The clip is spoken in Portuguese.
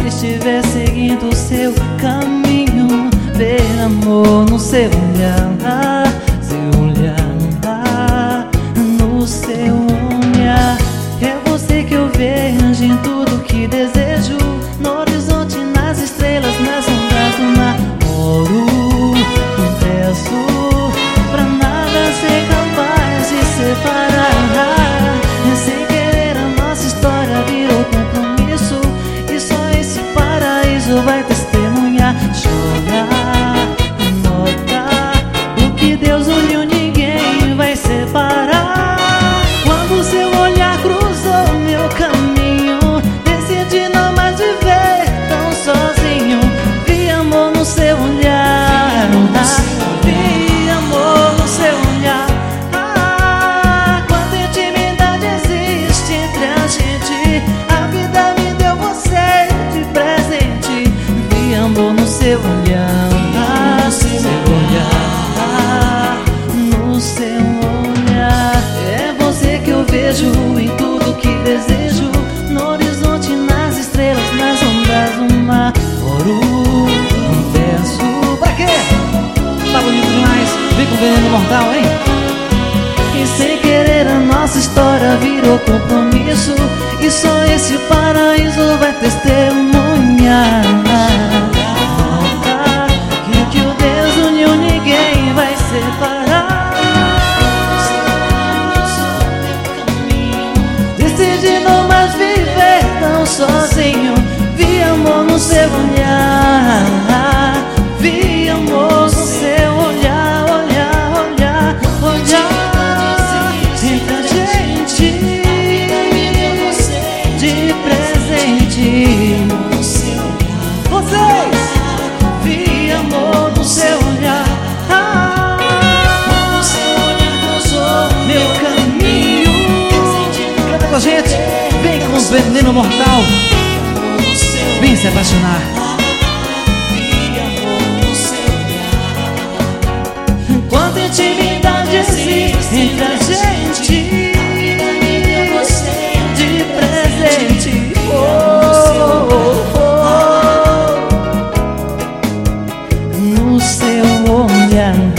estiver seguindo o seu caminho, ver amor no seu olhar, seu olhar, no seu olhar. É você que eu vejo em tudo que desejo, no horizonte, nas estrelas, nas ondas do mar. Oro, peço pra nada ser capaz de separar. Sem querer a nossa história virou compromisso, e só esse paraíso vai testemunhar. Chorar, notar o que Deus uniu, ninguém vai separar. Quando seu olhar cruzou meu caminho, decidi não mais viver tão sozinho. Vi amor no seu olhar, vi amor no seu olhar. Quanta intimidade existe entre a gente, a vida me deu você de presente. Vi amor no seu olhar, seu olhar, no seu olhar. É você que eu vejo em tudo que desejo, no horizonte, nas estrelas, nas ondas do mar. Oro, peço. Pra quê? Tá bonito demais. Vem com veneno mortal, hein? E sem querer a nossa história virou compromisso, e só esse paraíso vai testemunhar. Que o que o Deus uniu, ninguém vai separar. Decidi não mais viver tão sozinho. Vi amor no seu olhar, vi amor no seu olhar, olhar, olhar, olhar. Entre a gente de presente. Vocês, vi amor no seu olhar, meu caminho. Canta com a gente, vem com veneno mortal, vem se apaixonar. Quanta intimidade existe entre a gente de presente. No seu olhar.